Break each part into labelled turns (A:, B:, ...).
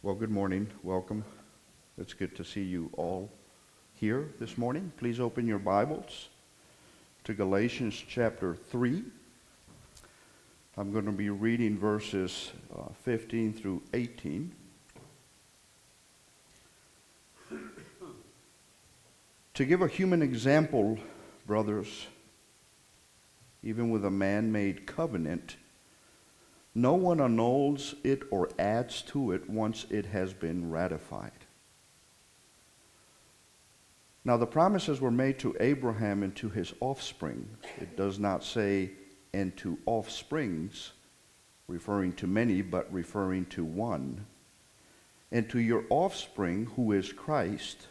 A: Well, good morning. Welcome. It's good to see you all here this morning. Please open your Bibles to Galatians chapter 3. I'm going to be reading verses 15 through 18. To give a human example, brothers, even with a man-made covenant, no one annuls it or adds to it once it has been ratified. Now the promises were made to Abraham and to his offspring. It does not say, and to offsprings, referring to many, but referring to one. And to your offspring, who is Christ.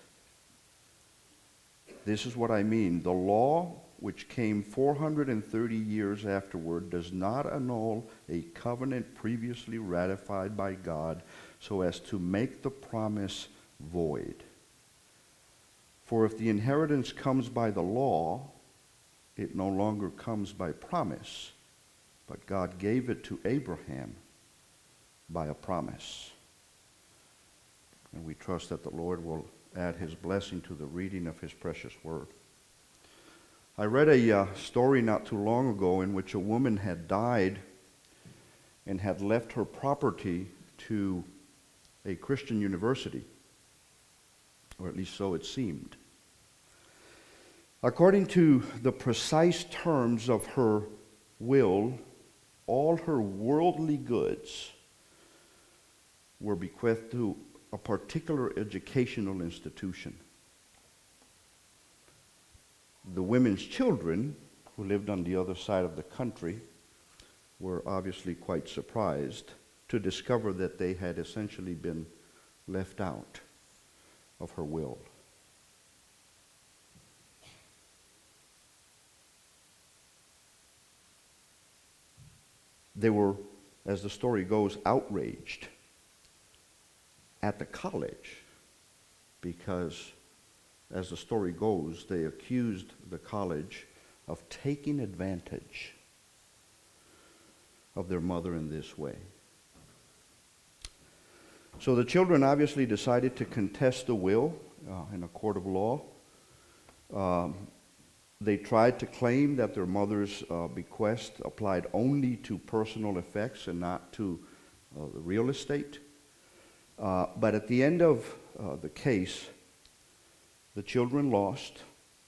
A: This is what I mean. The law, which came 430 years afterward, does not annul a covenant previously ratified by God so as to make the promise void. For if the inheritance comes by the law, it no longer comes by promise, but God gave it to Abraham by a promise. And we trust that the Lord will add his blessing to the reading of his precious word. I read a story not too long ago in which a woman had died and had left her property to a Christian university, or at least so it seemed. According to the precise terms of her will, all her worldly goods were bequeathed to a particular educational institution. The women's children, who lived on the other side of the country, were obviously quite surprised to discover that they had essentially been left out of her will. They were, as the story goes, outraged at the college because, as the story goes, they accused the college of taking advantage of their mother in this way. So the children obviously decided to contest the will in a court of law. They tried to claim that their mother's bequest applied only to personal effects and not to the real estate. But at the end of the case, the children lost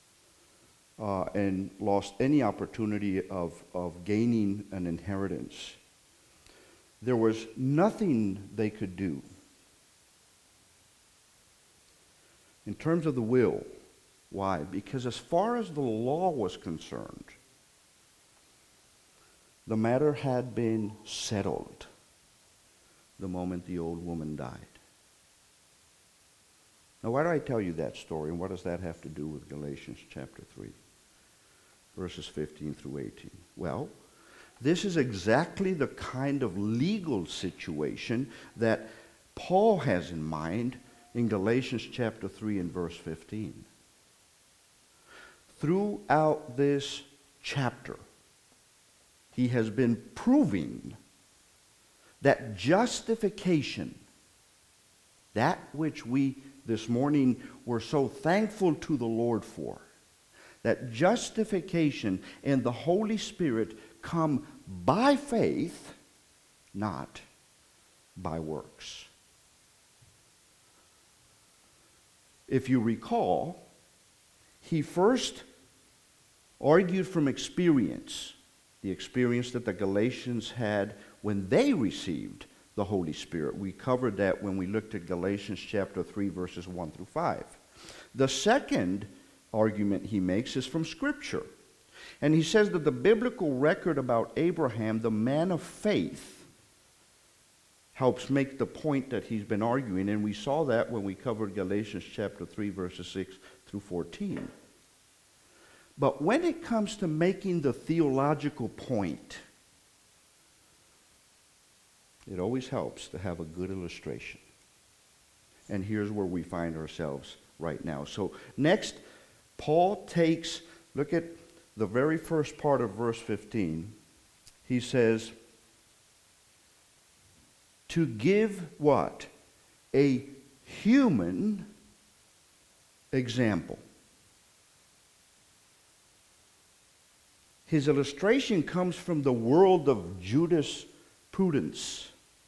A: and lost any opportunity of gaining an inheritance. There was nothing they could do. In terms of the will, why? Because as far as the law was concerned, the matter had been settled the moment the old woman died. Now, why do I tell you that story, and what does that have to do with Galatians chapter 3, verses 15 through 18? Well, this is exactly the kind of legal situation that Paul has in mind in Galatians chapter 3 and verse 15. Throughout this chapter, he has been proving that justification, that which we this morning were so thankful to the Lord for, that justification and the Holy Spirit come by faith, not by works. If you recall, he first argued from experience, the experience that the Galatians had when they received the Holy Spirit. We covered that when we looked at Galatians chapter 3, verses 1 through 5. The second argument he makes is from Scripture. And he says that the biblical record about Abraham, the man of faith, helps make the point that he's been arguing. And we saw that when we covered Galatians chapter 3, verses 6 through 14. But when it comes to making the theological point, it always helps to have a good illustration. And here's where we find ourselves right now. So next, Paul takes, look at the very first part of verse 15. He says, to give what? a human example. His illustration comes from the world of jurisprudence.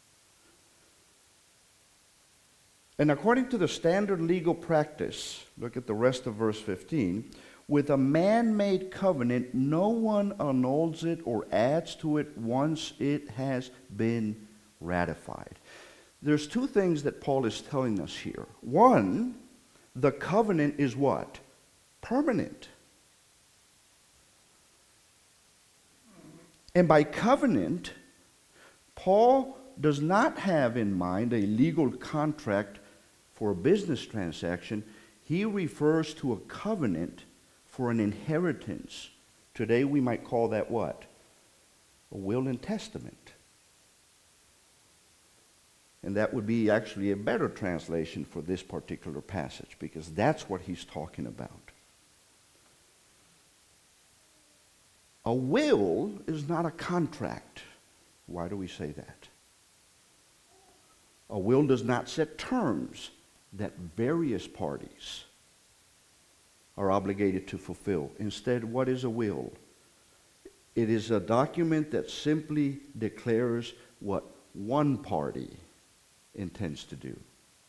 A: And according to the standard legal practice, look at the rest of verse 15, with a man-made covenant, no one annuls it or adds to it once it has been ratified. There's two things that Paul is telling us here. One, the covenant is what? Permanent. And by covenant, Paul does not have in mind a legal contract for a business transaction. He refers to a covenant for an inheritance. Today we might call that what? A will and testament. And that would be actually a better translation for this particular passage, because that's what he's talking about. A will is not a contract. Why do we say that? A will does not set terms that various parties are obligated to fulfill. Instead, what is a will? It is a document that simply declares what one party intends to do.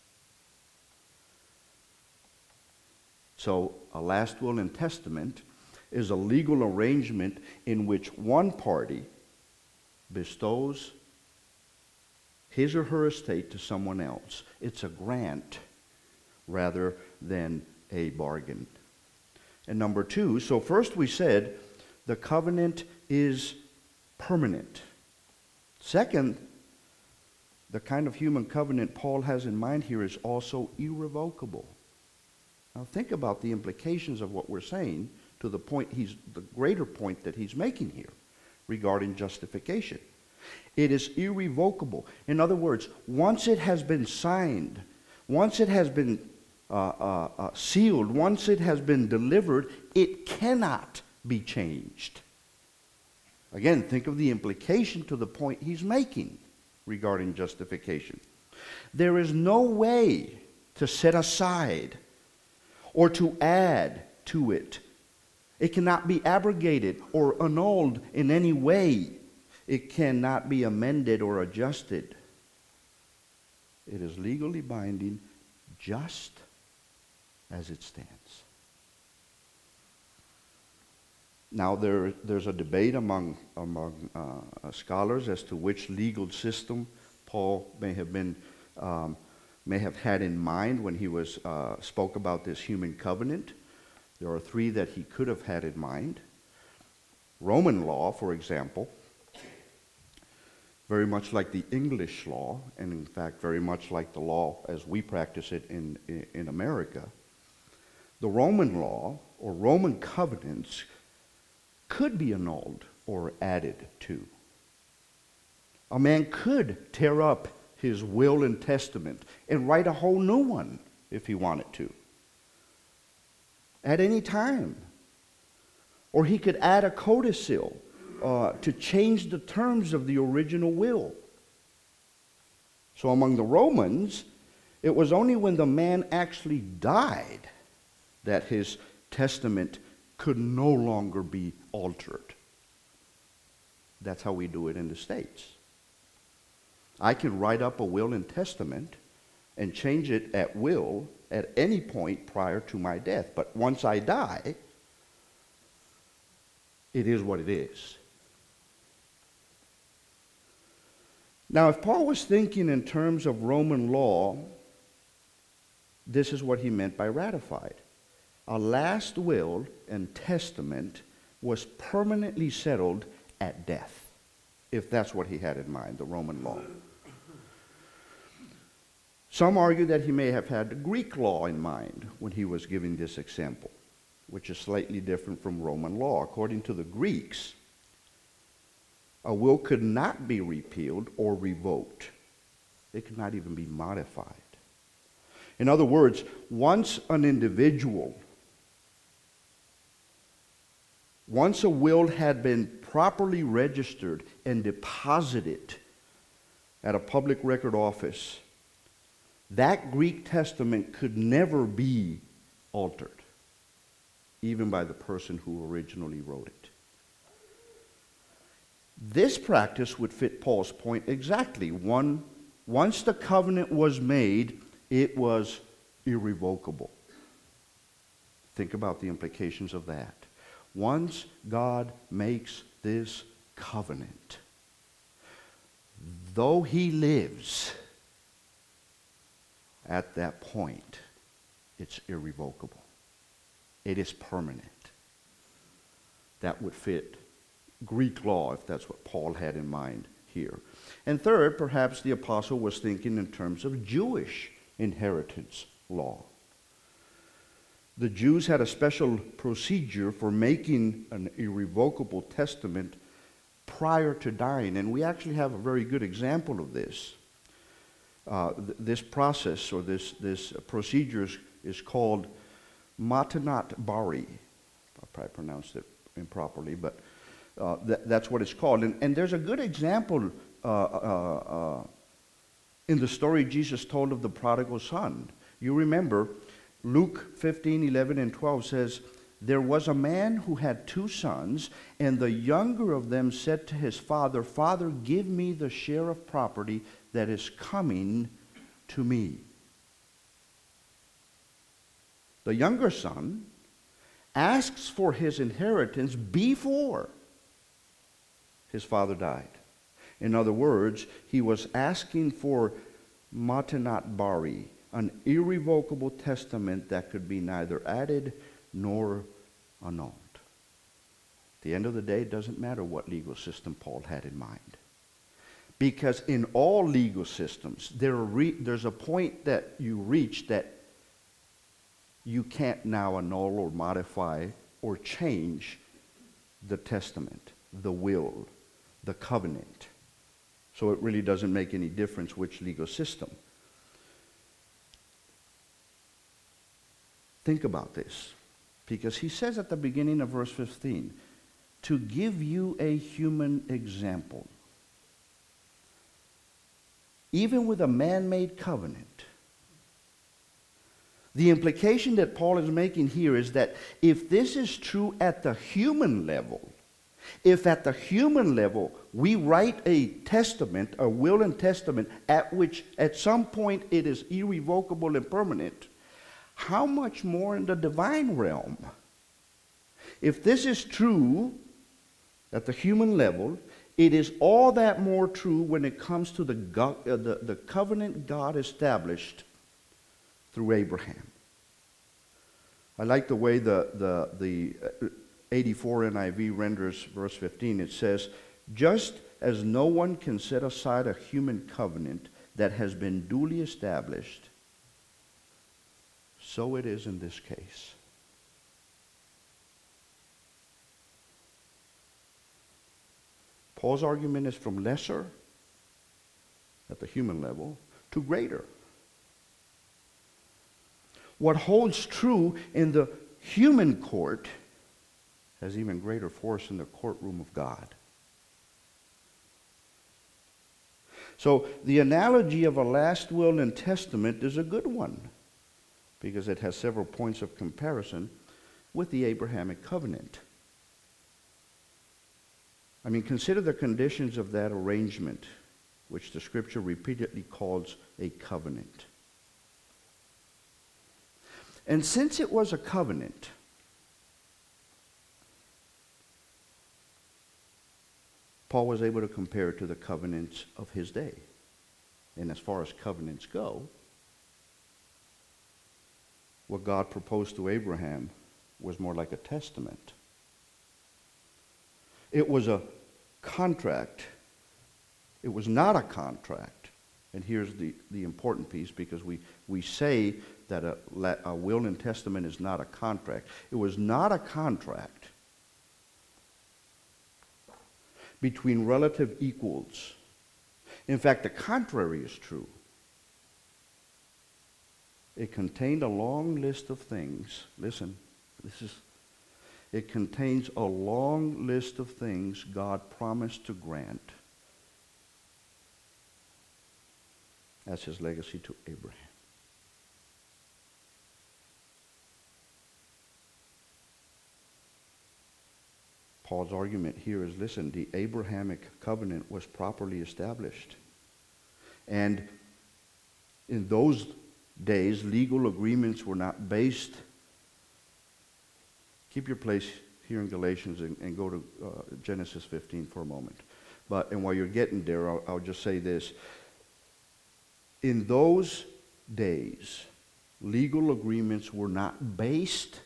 A: So, a last will and testament is a legal arrangement in which one party bestows his or her estate to someone else. It's a grant rather than a bargain. And number two, so first we said the covenant is permanent. Second, the kind of human covenant Paul has in mind here is also irrevocable. Now think about the implications of what we're saying to the greater point that he's making here regarding justification. It is irrevocable. In other words, once it has been signed, once it has been sealed, once it has been delivered, it cannot be changed. Again, think of the implication to the point he's making regarding justification. There is no way to set aside or to add to it. It cannot be abrogated or annulled in any way. It cannot be amended or adjusted. It is legally binding just as it stands. Now there's a debate among scholars as to which legal system Paul may have had in mind when he spoke about this human covenant. There are three that he could have had in mind. Roman law, for example, very much like the English law, and in fact very much like the law as we practice it in America. The Roman law or Roman covenants could be annulled or added to. A man could tear up his will and testament and write a whole new one if he wanted to, at any time. Or he could add a codicil to change the terms of the original will. So among the Romans, it was only when the man actually died that his testament could no longer be altered. That's how we do it in the States. I can write up a will and testament and change it at will at any point prior to my death. But once I die, it is what it is. Now, if Paul was thinking in terms of Roman law, this is what he meant by ratified. A last will and testament was permanently settled at death, if that's what he had in mind, the Roman law. Some argue that he may have had the Greek law in mind when he was giving this example, which is slightly different from Roman law. According to the Greeks, a will could not be repealed or revoked. It could not even be modified. In other words, once a will had been properly registered and deposited at a public record office, that Greek Testament could never be altered, even by the person who originally wrote it. This practice would fit Paul's point exactly. Once the covenant was made, it was irrevocable. Think about the implications of that. Once God makes this covenant, though he lives, at that point, it's irrevocable. It is permanent. That would fit Greek law, if that's what Paul had in mind here. And third, perhaps the apostle was thinking in terms of Jewish inheritance law. The Jews had a special procedure for making an irrevocable testament prior to dying, and we actually have a very good example of this. This process or this procedure is called matanat bari. I probably pronounced it improperly, but that's what it's called. And there's a good example in the story Jesus told of the prodigal son. You remember, Luke 15:11 and 12 says, "There was a man who had 2 sons, and the younger of them said to his father, 'Father, give me the share of property that is coming to me.' The younger son asks for his inheritance before his father died. In other words, he was asking for matanat bari, an irrevocable testament that could be neither added nor annulled. At the end of the day, it doesn't matter what legal system Paul had in mind. Because in all legal systems, there's a point that you reach that you can't now annul or modify or change the testament, the will, the covenant. So it really doesn't make any difference which legal system. Think about this, because he says at the beginning of verse 15, to give you a human example. Even with a man-made covenant, the implication that Paul is making here is that if this is true at the human level, if at the human level we write a testament, a will and testament, at which at some point it is irrevocable and permanent, how much more in the divine realm? If this is true at the human level, it is all that more true when it comes to the covenant God established through Abraham. I like the way the 84 NIV renders verse 15. It says, just as no one can set aside a human covenant that has been duly established, so it is in this case. Paul's argument is from lesser, at the human level, to greater. What holds true in the human court has even greater force in the courtroom of God. So the analogy of a last will and testament is a good one, because it has several points of comparison with the Abrahamic covenant. I mean, consider the conditions of that arrangement, which the scripture repeatedly calls a covenant. And since it was a covenant, Paul was able to compare it to the covenants of his day. And as far as covenants go, what God proposed to Abraham was more like a testament. It was a contract. It was not a contract. And here's the important piece, because we say that a will and testament is not a contract. It was not a contract between relative equals. In fact, the contrary is true. It contained a long list of things. Listen, it contains a long list of things God promised to grant as his legacy to Abraham. Paul's argument here is, listen, the Abrahamic covenant was properly established. And in those days, legal agreements were not based. Keep your place here in Galatians and go to Genesis 15 for a moment. And while you're getting there, I'll just say this. In those days, legal agreements were not based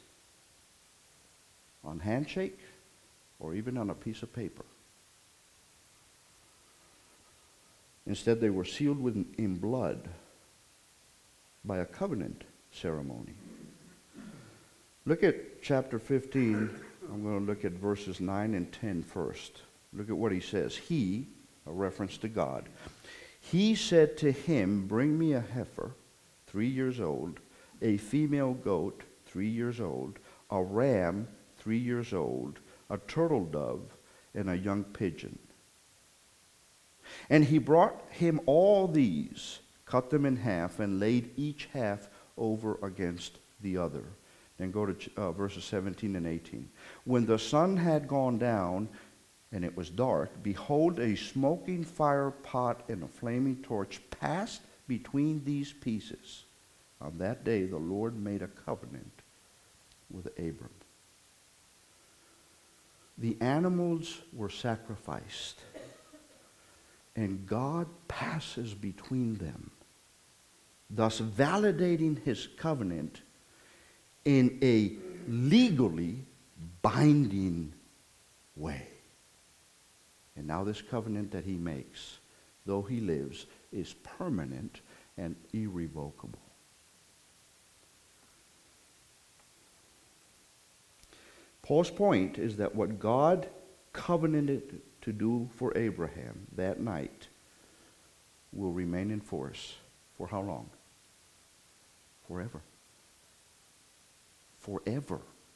A: on handshake or even on a piece of paper. Instead, they were sealed in blood by a covenant ceremony. Look at chapter 15. I'm going to look at verses 9 and 10 first. Look at what he says. He, a reference to God, he said to him, bring me a heifer, 3 years old, a female goat, 3 years old, a ram, 3 years old, a turtle dove, and a young pigeon. And he brought him all these, cut them in half, and laid each half over against the other. Then go to verses 17 and 18. When the sun had gone down, and it was dark, behold, a smoking fire pot and a flaming torch passed between these pieces. On that day the Lord made a covenant with Abram. The animals were sacrificed, and God passes between them, thus validating his covenant in a legally binding way. And now this covenant that he makes, though he lives, is permanent and irrevocable. Paul's point is that what God covenanted to do for Abraham that night will remain in force for how long? Forever. Forever.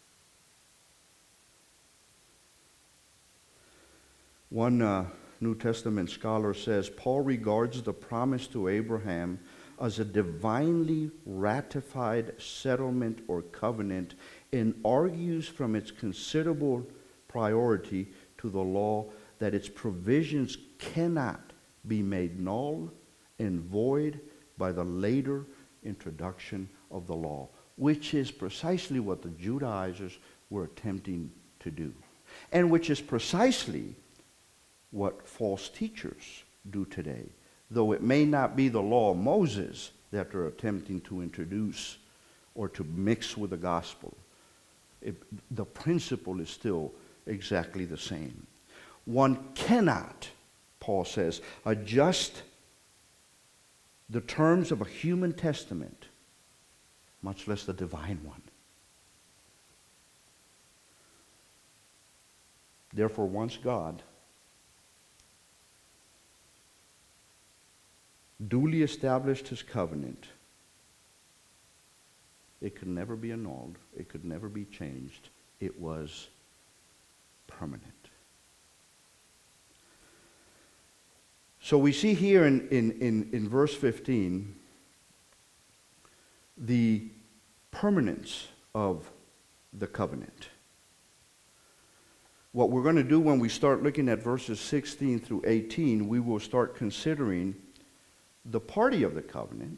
A: One New Testament scholar says, Paul regards the promise to Abraham as a divinely ratified settlement or covenant and argues from its considerable priority to the law that its provisions cannot be made null and void by the later introduction of the law, which is precisely what the Judaizers were attempting to do, and which is precisely what false teachers do today, though it may not be the law of Moses that they're attempting to introduce or to mix with the gospel. The principle is still exactly the same. One cannot, Paul says, adjust the terms of a human testament, much less the divine one. Therefore, once God duly established his covenant, it could never be annulled. It could never be changed. It was permanent. So we see here in verse 15 the permanence of the covenant. What we're going to do when we start looking at verses 16 through 18, we will start considering the party of the covenant,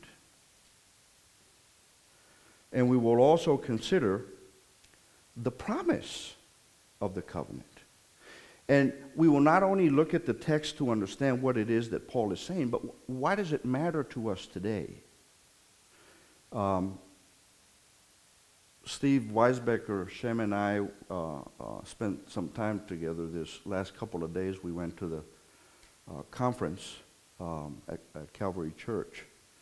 A: and we will also consider the promise of the covenant. And we will not only look at the text to understand what it is that Paul is saying, but why does it matter to us today? Steve Weisbecker, Shem, and I spent some time together this last couple of days. We went to the conference at Calvary Church.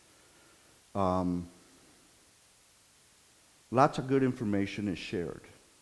A: Lots of good information is shared.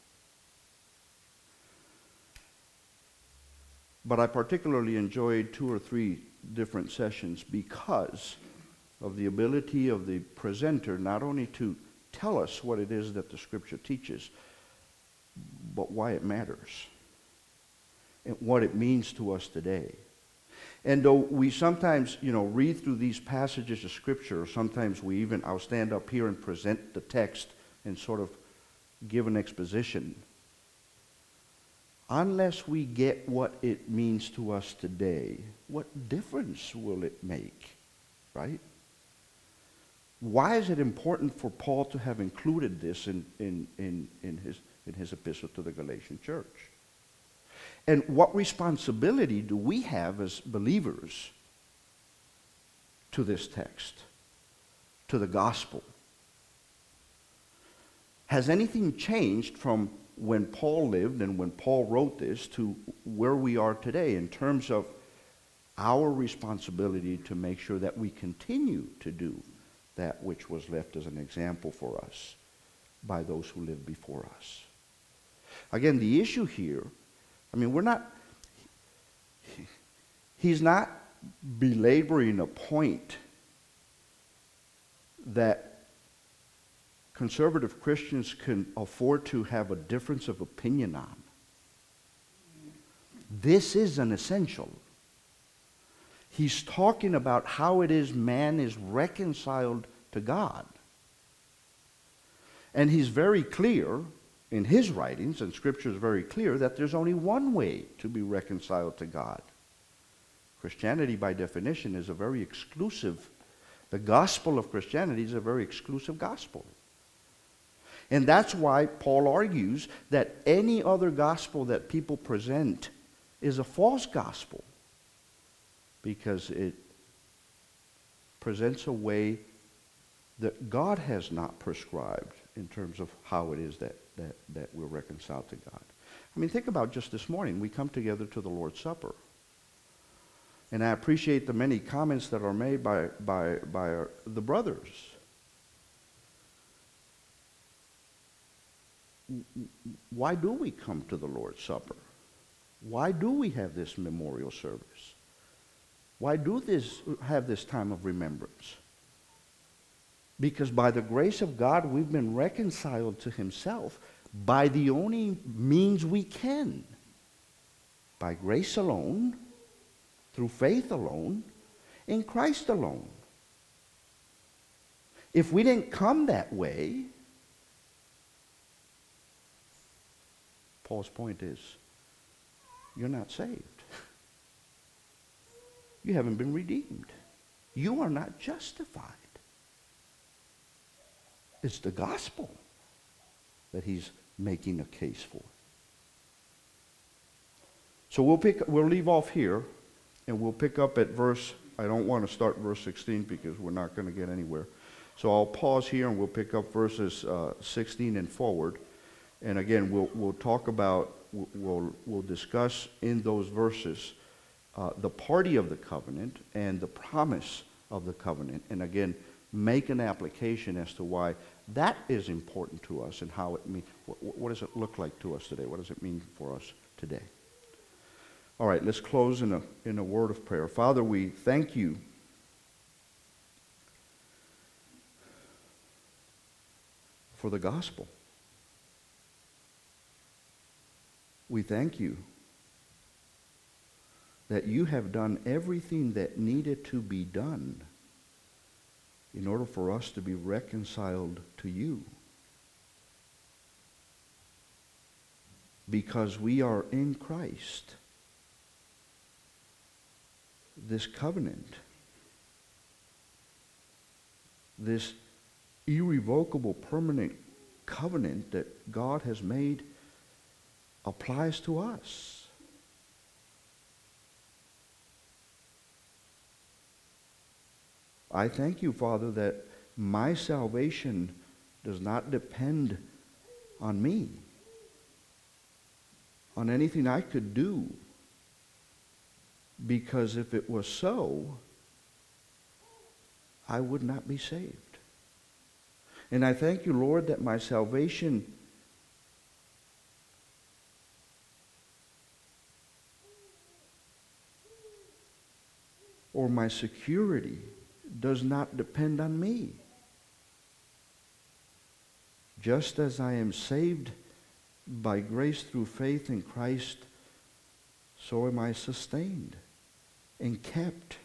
A: But I particularly enjoyed 2 or 3 different sessions because of the ability of the presenter not only to tell us what it is that the Scripture teaches, but why it matters and what it means to us today. And though we sometimes, read through these passages of Scripture, or sometimes I'll stand up here and present the text and sort of give an exposition. unless we get what it means to us today, what difference will it make? Right? Why is it important for Paul to have included this in his epistle to the Galatian church? And what responsibility do we have as believers to this text, to the gospel? Has anything changed from when Paul lived and when Paul wrote this to where we are today in terms of our responsibility to make sure that we continue to do that which was left as an example for us by those who lived before us? Again, the issue here, he's not belaboring a point that conservative Christians can afford to have a difference of opinion on. This is an essential. He's talking about how it is man is reconciled to God. And he's very clear in his writings, and Scripture is very clear, that there's only one way to be reconciled to God. Christianity, by definition, is a very exclusive, the gospel of Christianity is a very exclusive gospel. And that's why Paul argues that any other gospel that people present is a false gospel, because it presents a way that God has not prescribed in terms of how it is that we're reconciled to God. Think about just this morning. We come together to the Lord's Supper. And I appreciate the many comments that are made by the brothers. Why do we come to the Lord's Supper? Why do we have this memorial service? Why do have this time of remembrance? Because by the grace of God, we've been reconciled to himself by the only means we can. By grace alone, through faith alone, in Christ alone. If we didn't come that way, Paul's point is, you're not saved. You haven't been redeemed. You are not justified. It's the gospel that he's making a case for. So we'll leave off here, and we'll pick up at I don't want to start verse 16 because we're not going to get anywhere. So I'll pause here and we'll pick up verses 16 and forward. And again, we'll talk about, we'll discuss in those verses the party of the covenant and the promise of the covenant. And again, make an application as to why that is important to us and how it means. What does it look like to us today? What does it mean for us today? All right, let's close in a word of prayer. Father, we thank you for the gospel. We thank you that you have done everything that needed to be done in order for us to be reconciled to you. Because we are in Christ. This covenant, this irrevocable, permanent covenant that God has made applies to us. I thank you, Father, that my salvation does not depend on me, on anything I could do. Because if it was so, I would not be saved. And I thank you, Lord, that my salvation or my security does not depend on me. Just as I am saved by grace through faith in Christ, so am I sustained and kept,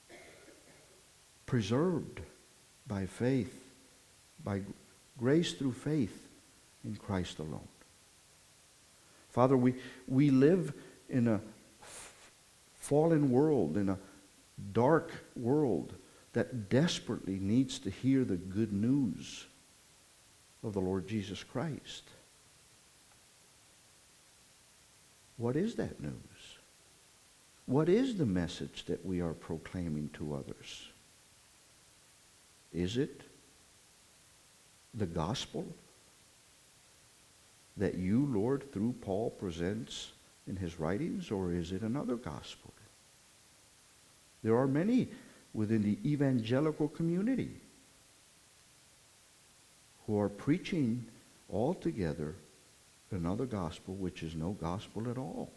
A: preserved by faith, by grace through faith in Christ alone. Father, we live in a fallen world, in a dark world that desperately needs to hear the good news of the Lord Jesus Christ. What is that news? What is the message that we are proclaiming to others? Is it the gospel that you, Lord, through Paul presents in his writings, or is it another gospel? There are many within the evangelical community who are preaching altogether another gospel which is no gospel at all.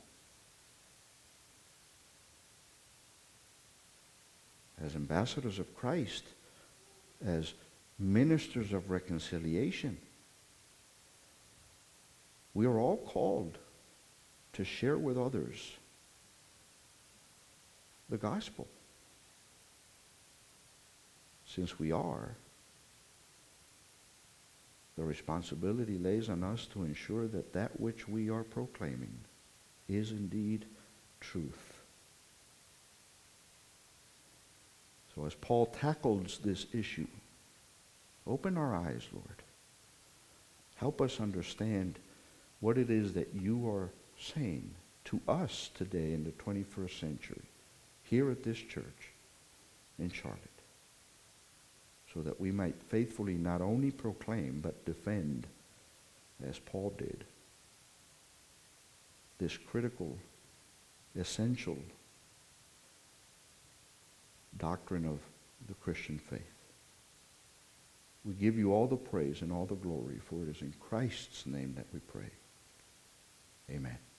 A: As ambassadors of Christ, as ministers of reconciliation, we are all called to share with others the gospel. Since we are, the responsibility lays on us to ensure that that which we are proclaiming is indeed truth. So as Paul tackles this issue, open our eyes, Lord. Help us understand what it is that you are saying to us today in the 21st century, here at this church in Charlotte, so that we might faithfully not only proclaim but defend, as Paul did, this critical, essential doctrine of the Christian faith. We give you all the praise and all the glory, for it is in Christ's name that we pray. Amen.